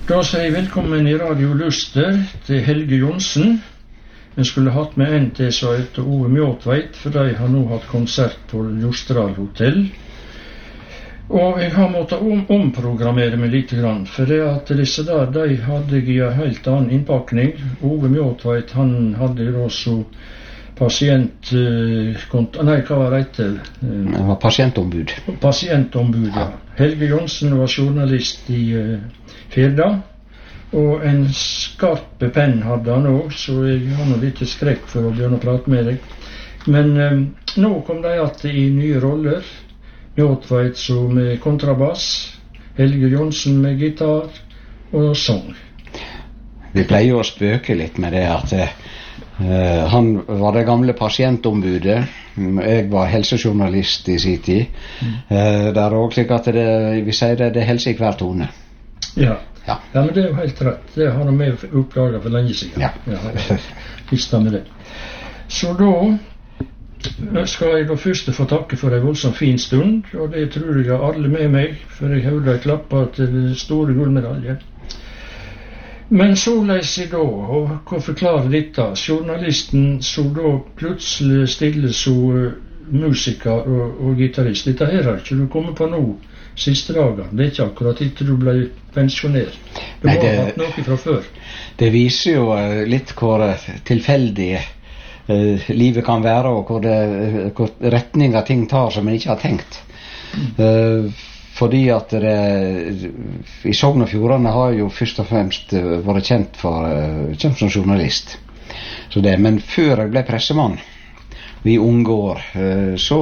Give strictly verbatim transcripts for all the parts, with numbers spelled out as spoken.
Da sier jeg velkommen i Radio Luster til Helge Johnsen. Vi skulle hatt med en til som heter Ove Mjåtveit, for de har nå hatt konsert på Jostedal hotell. Og jeg har måttet om, omprogrammere meg litt grann, for det at disse der, de hadde jeg i en helt annen innpakning. Ove Mjåtveit, han hadde da så pasient... Eh, kont- nei, hva var det etter? Eh, det var pasientombud. Pasientombud, ja. Helge Johnsen var journalist i eh, Firda, og en skarpe penn hadde han også, så jeg har noe litt skrekk for å begynne å prate med deg. Men eh, nå kom de alltid i nye roller. Mjåtveit som med kontrabass, Helge Johnsen med gitar og sang. Vi pleier å spøke litt med det at Uh, han var det gamle pasientombudet. Jeg var helsejournalist i sin tid. Mm. Uh, det er også slik at det, vi sier det, det er helse i hver tone. Ja. Ja. Ja, men det er jo helt rett. Det har vi oppdaget for lenge siden. Ja. Ja, visste med det. Så da skal jeg da først få takke for en voldsomt fin stund, og det tror jeg alle med meg, for jeg hørte jeg klappa til store gullmedalje. Men såleis i da, og hva forklarer dette? Journalisten så da plutselig stille så uh, musiker og, og gitarist. Dette her har ikke du kommet på nå siste dagen. Det er ikke akkurat etter du ble pensjonert. Du Nei, det, har hatt noe fra før. Det viser jo uh, litt hvor tilfeldig uh, livet kan være, og hvor, det, hvor retninger ting tar som man ikke har tenkt. Mm. Uh, Fordi at det, i Sogn og Fjordane har jo først og fremst vært kjent, for, kjent som journalist. Så det, men før jeg ble pressemann, i unge år, så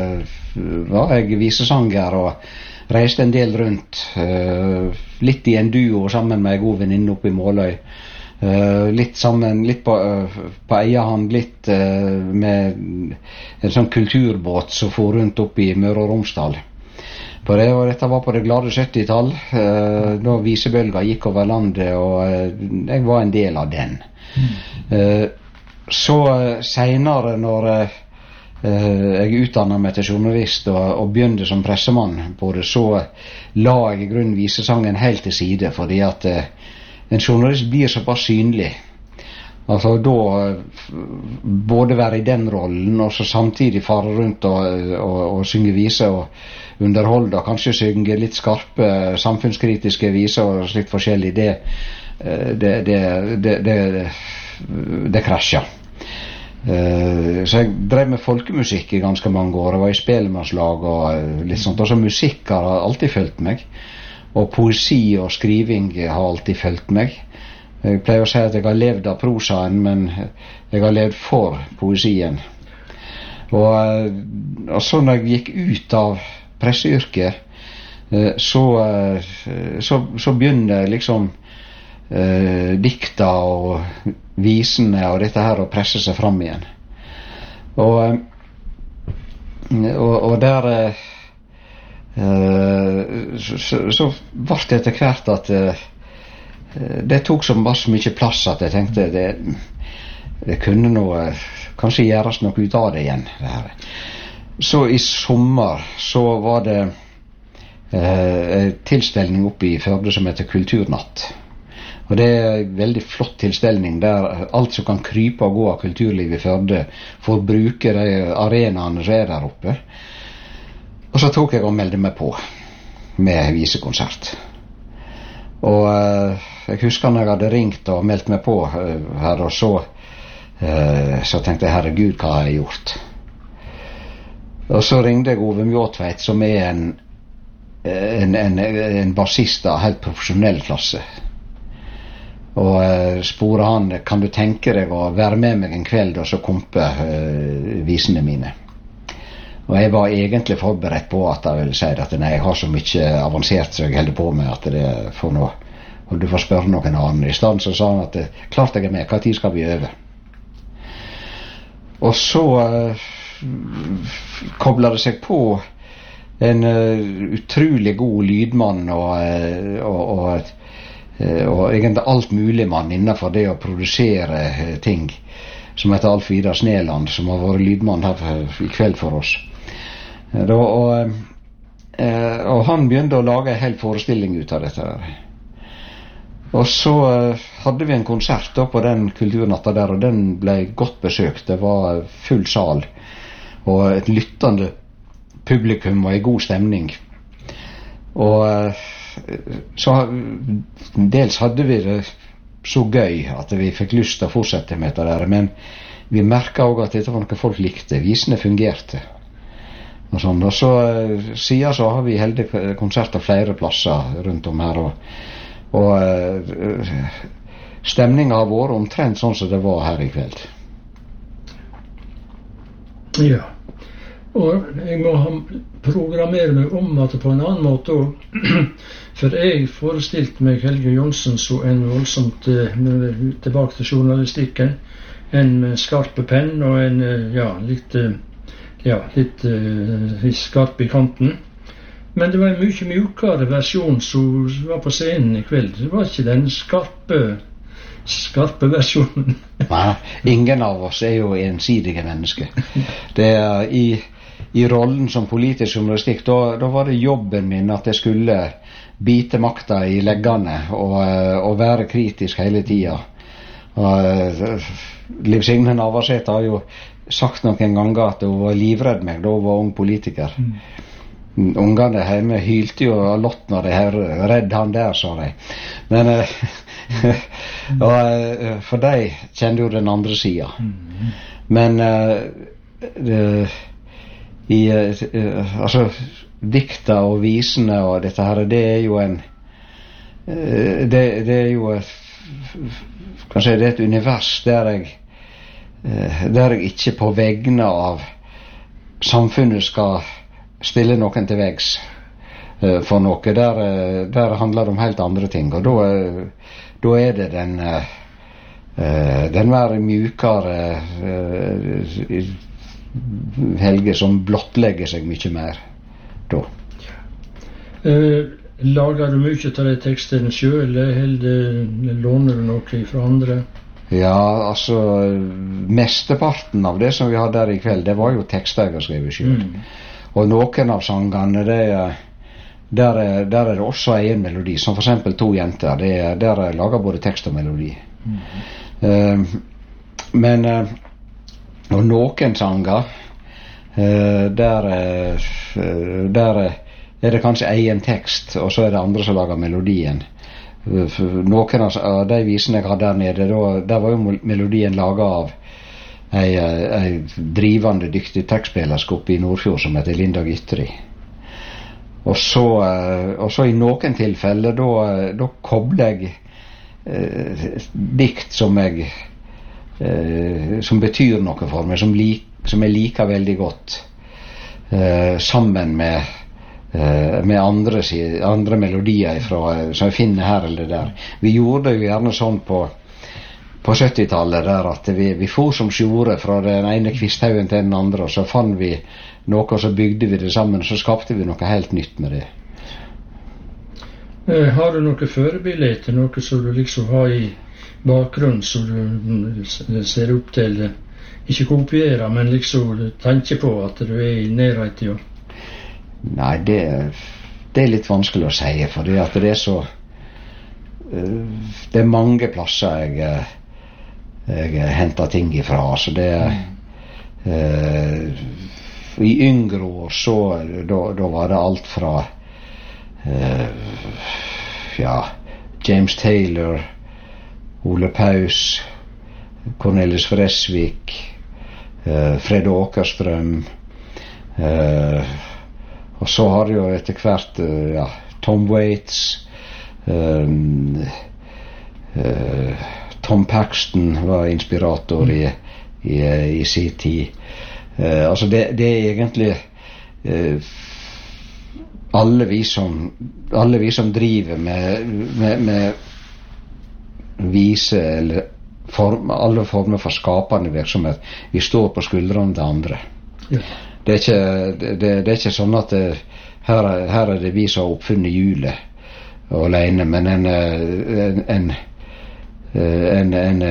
var jeg visesanger og reiste en del rundt. Litt i en duo sammen med en god venninne oppe i Måløy. Litt sammen, litt på, på eierhånd, litt med en sånn kulturbåt som for rundt opp i Møre og Romsdal. For det, og dette var på det glade sytti-tall, eh, da visebølga gikk over landet, og eh, jeg var en del av den. Mm. Eh, så eh, senere, når eh, jeg utdannet meg til journalist og, og begynte som pressemann på det, så la jeg i grunnen visesangen helt til side, fordi at eh, en journalist blir såpass synlig. Altså da både være i den rollen og så samtidig fare rundt og, og, og synge viser og underholde og kanskje synge litt skarpe samfunnskritiske viser og slikt forskjellig, det det, det, det, det, det krasja. Så jeg drev med folkemusikk i ganske mange år. Jeg var i spellemannslag og litt sånt. Også musikk har alltid følt meg, og poesi og skriving har alltid følt meg. Jeg pleier å si at jeg har levd av prosaen, men jeg har levd for poesien. Og, og så når jeg gikk ut av presseyrket, så, så, så begynner liksom eh, dikta og visene og dette her å presse seg fram igjen. Og, og, og der eh, så, så ble det etter hvert at eh, det tok så mye plass at jeg tenkte det, det kunne noe, kanskje gjøres noe ut av det igjen. Det her. Så i sommer så var det eh, tilstelning oppe i Førde som heter Kulturnatt. Og det er en veldig flott tilstelning der alt som kan krype og gå av kulturliv i Førde får bruke de arenaene som er der oppe. Og så tok jeg og meldte meg på med visekonsert. Og uh, jeg husker når jeg hadde ringt og meldt meg på uh, her, og så uh, så tenkte jeg, herregud, hva har jeg gjort? Og så ringte jeg Ove Mjåtveit, som er en en, en, en bassist av helt profesjonell klasse, og uh, sporet han, kan du tenke deg å være med meg en kveld og så kompe uh, visene mine? Og jeg var egentlig forberedt på at jeg ville si at nei, jeg har så mye avansert så jeg holder på med at det får noe, og du får spørre noen annen. I stedet så sa han at klart jeg er med, hva tid skal vi øve? Og så uh, koblet det seg på en uh, utrolig god lydmann og, uh, og, og, uh, og egentlig alt mulig mann innenfor det å produsere uh, ting, som heter Alf Vidar Sneland, som har vært lydmann her for, i kveld for oss. Da, og, eh, og han begynte å lage en hel forestilling ut av dette der. Og så uh, hadde vi en konsert da på den kulturnatta der, og den ble godt besøkt. Det var full sal og et lyttende publikum og en god stemning. Og uh, så dels hadde vi det så gøy at vi fikk lyst til å fortsette med det der, men vi merket også at dette var noe folk likte. Visene fungerte. Og, sånn. Og så uh, siden så har vi heldig konserter flere plasser rundt om her, og, og uh, stemningen har vært omtrent sånn som det var her i kveld. Ja, og jeg må ha programmere meg om at det på en annen måte også, for jeg forestilte meg Helge Johnsen så en voldsomt uh, tilbake til journalistikken, en med skarpe penn og en uh, ja, litt uh, ja, litt uh, skarp i kanten. Men det var en mye mjukere versjon som var på scenen i kveld. Det var ikke den skarpe skarpe versjonen. Nei, ingen av oss er jo ensidige mennesker. Det er i, i rollen som politisk journalistikk, da, da var det jobben min at jeg skulle bite makta i leggene og, og være kritisk hele tida. Og Liv Signe Navarsete har jo sagt noen ganger at hun var livredd meg da hun var ung politiker. Mm. Ungene hjemme hylte jo lott når de hørte 'redd han der', sa de. Men og, for de kjente jo den andre sida. Mm. Men uh, i uh, altså dikta og visene og dette her, det er jo en uh, det, det er jo et, kanskje det er et univers der jeg uh, der jeg ikke på vegne av samfunnet skal stille noen til veggs uh, for noe. Der, uh, der handler det om helt andre ting, og da uh, da er det den uh, den mer mjukere uh, Helge som blottlegger seg mye mer da. Uh, lager du mye av de tekstene selv, eller låner du noe fra andre? Ja, altså mesteparten av det som vi hadde der i kveld, det var jo tekster jeg har skrevet selv. Mm. Og noen av sangene, det er Der er, der er det også en melodi, som for eksempel To jenter. Det er, der er laget både tekst og melodi. Mm. Uh, men uh, og noen sanger uh, der, uh, der er det kanskje egen tekst, og så er det andre som lager melodien. Uh, noen av de visene jeg hadde der nede, da, der var jo melodien laget av ei, ei drivende dyktig tekstspillerske oppe i Nordfjord som heter Linda Gytteri. Og så, og så i noen tilfeller da, da kobler jeg eh, dikt som jeg eh, som betyr noe for meg, som, lik, som jeg liker veldig godt, eh, sammen med eh, med andre, andre melodier fra, som jeg finner her eller der. Vi gjorde jo gjerne sånn på på syttitallet der at vi, vi for som sjore fra den ene kvisthaugen til den andre, og så fant vi noe, og så bygde vi det sammen, og så skapte vi noe helt nytt med det. Eh, har du noe førebilde, noe som du liksom har i bakgrunnen som du ser opp til, ikke kopierer, men liksom du tenker på at du er i nærhet til? Nei, det, det er litt vanskelig å si, for det, at det er så det er mange plasser jeg jeg henter ting ifra, så det er eh, i yngre år så da, da var det alt fra eh, ja, James Taylor, Ole Paus, Cornelis Vreeswijk, eh, Fred Åkerstrøm, eh, og så har det jo etter hvert eh, ja, Tom Waits, eh, eh, Tom Paxton var inspirator i, i, i sin tid. Uh, altså det, det er egentlig uh, alle vi som alle vi som driver med, med, med vise eller form, alle former for skapende virksomhet, vi står på skuldrene til andre. Ja. Det, er ikke, det, det er ikke sånn at det, her, her er det vi som har oppfunnet hjulet alene, men en, en, en En, en,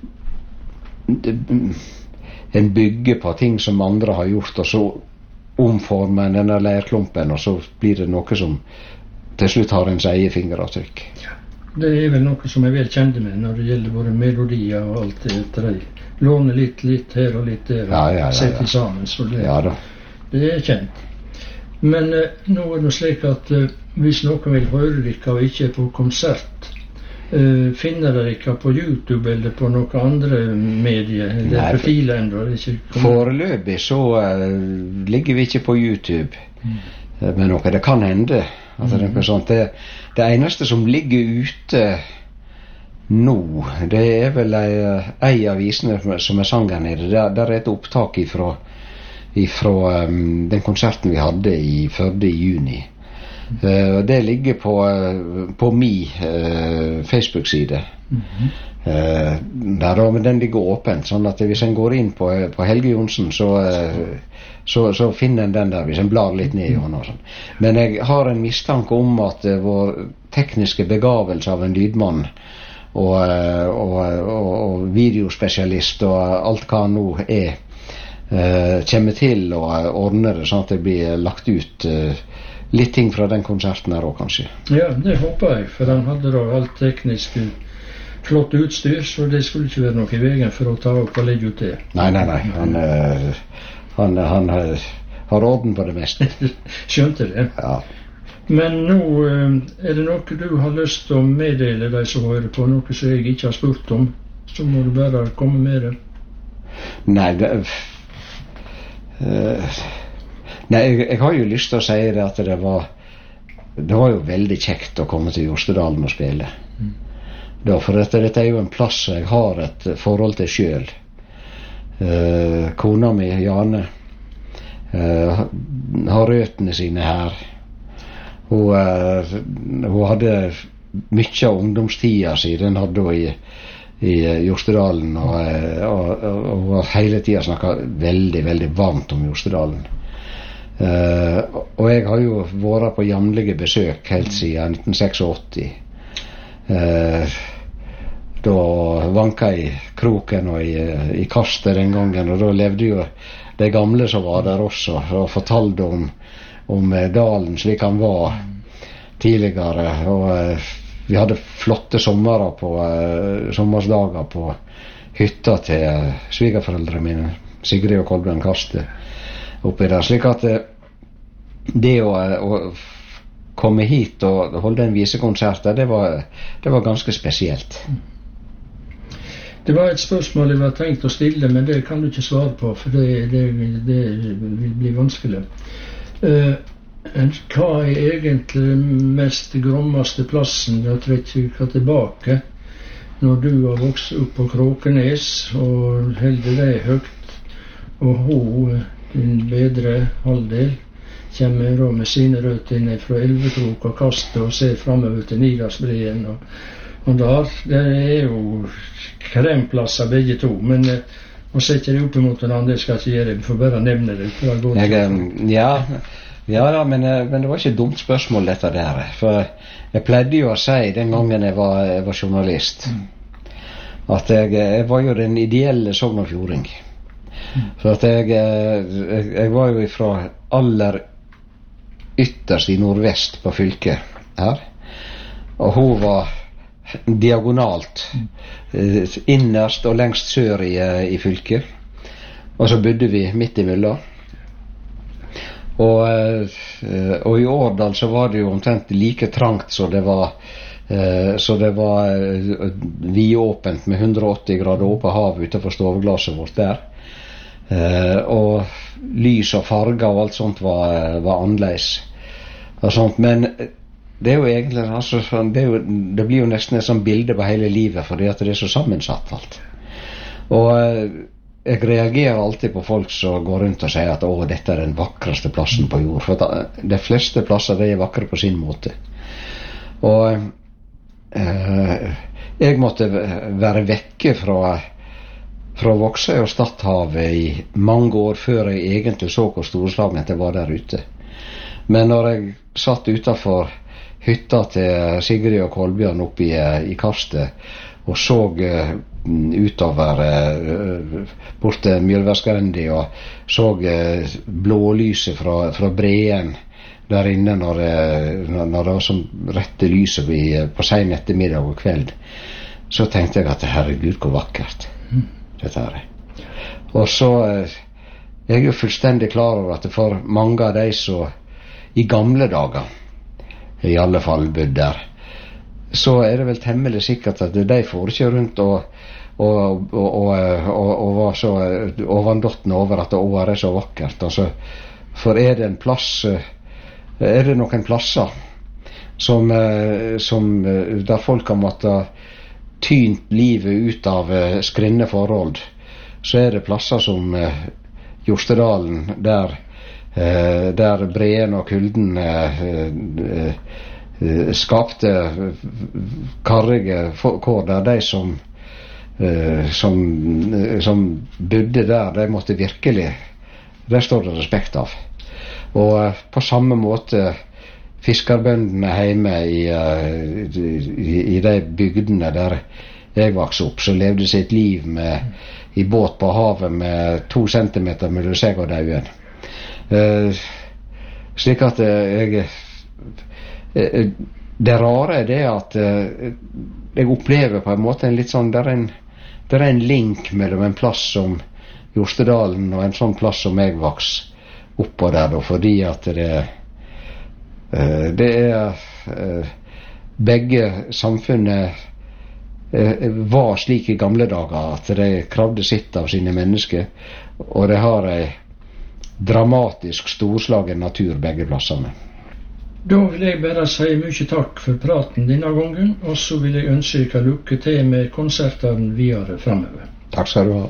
en bygger på ting som andre har gjort, og så omformer en denne leirklumpen, og så blir det noe som til slutt har ens eget fingeravtrykk. Ja. det er vel noe som jeg vel kjente med når det gjelder både melodier og alt det etter det. Låne litt, litt her og litt der, og Ja, ja, ja, ja. sette sammen, så det, Ja da. det er kjent. Men eh, nå er det slik at eh, hvis noen vil høre dere og ikke er på konsert, eh, finner dere ikke på YouTube eller på noen andre medier, eller Nei, for- profiler enda, det er ikke kommet- Foreløpig så eh, ligger vi ikke på YouTube eh, med noe. Det kan hende. Altså, det, er noe sånt. Det, det eneste som ligger ute nå, det er vel ei, ei av visene som er sangen i det. Der, der er et opptak ifra, ifra um, den konserten vi hadde i Førde i juni. Uh, det ligger på, uh, på mi uh, Facebook-side. Uh, der da, men den ligger åpent, sånn at hvis en går inn på, på Helge Johnsen, så, uh, så, så finner en den der, hvis en blar litt ned i hånda og sånn. Men jeg har en mistanke om at uh, vår tekniske begavelse av en lydmann og, uh, og, og, og videospesialist og alt hva han nå er, uh, kommer til å ordne det sånn at det blir lagt ut uh, litt ting fra den konserten her også, kanskje. Ja, det håper jeg, for han hadde da alt teknisk flott utstyr, så det skulle ikke være noe i veien for å ta opp og legge ut det. Nei, nei, nei. Han, uh, han, han uh, har orden på det meste. Skjønte det. Ja. Men nå eh, er det noe du har lyst til å meddele de som hører på, noe som jeg ikke har spurt om, så må du bare komme med det. Nei, det, uh, nei jeg, jeg har jo lyst til å si det at det var det var jo veldig kjekt å komme til Jostedalen og spille. Mm. Da, for dette, dette er jo en plass jeg har et forhold til selv. Uh, kona mi, Jane, uh, har røtene sine her. Hun, uh, hun hadde mye av ungdomstida si, den hadde hun i, i Jostedalen, og, og, og, og hun har hele tida snakket veldig, veldig varmt om Jostedalen. Uh, og jeg har jo vært på jevnlige besøk helt siden nitten åttiseks. Uh, da vanka jeg i kroken og i, i kastet den gangen, og da levde jo de gamle som var der også, og fortalte om om dalen slik han var tidligere, og uh, vi hadde flotte sommerer på uh, sommersdager på hytta til uh, svigerforeldre mine, Sigrid og Kolbjørn Kaste, oppi der, slik at uh, det å, uh, å komme hit og holde en visekonsert, det var, det var ganske spesielt. Det var et spørsmål jeg var tenkt å stille, men det kan du ikke svare på, for det, det, det vil bli vanskelig. Uh, hva er egentlig den mest grommeste plassen å trekke tilbake når du har vokst opp på Kråkenes og holder det høyt, og hun, din bedre halvdel, kommer da med sine røtter inn fra Elvekrok og Kastet og ser fremover til Nidarsbreen og, og der, det er jo kremplasser begge to, men uh, å sette det opp imot hverandre, det skal jeg ikke gjøre, vi får bare nevne det. Jeg, ja, ja da, men, men det var ikke et dumt spørsmål dette der, for jeg pleide jo å si den gangen jeg var, jeg var journalist, at jeg, jeg var jo den ideelle sognefjording. For at jeg, jeg, jeg var jo fra aller ytterst i nordvest på fylket her, og hun var diagonalt innerst og lengst sør i, i fylket, og så bodde vi midt imellom, og, og i Årdal så var det jo omtrent like trangt så det var så det var vidåpent med hundre og åtti grader åpent hav utenfor stoveglasset vårt der, og lys og farger og alt sånt var, var annerledes og sånt, men det er jo egentlig altså, det, er jo, det blir jo nesten et sånt bilde på hele livet, fordi at det er så sammensatt alt. Og jeg reagerer alltid på folk som går rundt og sier at å, dette er den vakreste plassen på jord, for at de fleste plasser de er vakre på sin måte. Og eh, jeg måtte være vekke fra fra Vågsøy og Stadhavet i mange år før jeg egentlig så hvor storslagen det var der ute. Men når jeg satt utenfor hytta til Sigrid og Kolbjørn oppe i, i Kastet og så uh, utover uh, bort til Mjølverskrendi og så uh, blålyset fra, fra breen der inne når det, når det var som rette lyset på sen ettermiddag og kveld. Så tenkte jeg at herregud, hvor vakkert dette er. Og så jeg er jo fullstendig klar over at for mange av de som i gamle dager, i alle fall bodde der, så er det vel temmelig sikkert at de får ikke rundt og, og, og, og, og, og var så overdåttne over at det er så vakkert. Altså, for er det en plass, er det noen plasser som, som der folk har måttet tynt livet ut av skrinne forhold, så er det plasser som Jostedalen, der, der breen og kulden skapte karrige kår, der de som, som, som bodde der, de måtte virkelig, det står det respekt av. Og på samme måte fiskarbøndene hjemme i, i, i de bygdene der jeg vokste opp, så levde sitt liv med, i båt på havet med to centimeter mellom seg og dauen. Eh, slik at jeg eh, det rare er det at eh, jeg opplever på en måte en litt sånn, der er en, der er en link mellom en plass som Jostedalen og en sånn plass som jeg vokste oppå der, da, fordi at det det er begge samfunnet var slik i gamle dager at de kravde sitt av sine mennesker, og de har en dramatisk storslagen natur begge plassene. Da vil jeg bare si mye takk for praten denne gangen, og så vil jeg ønske dere lykke til med konsertene videre fremover. Takk skal du ha.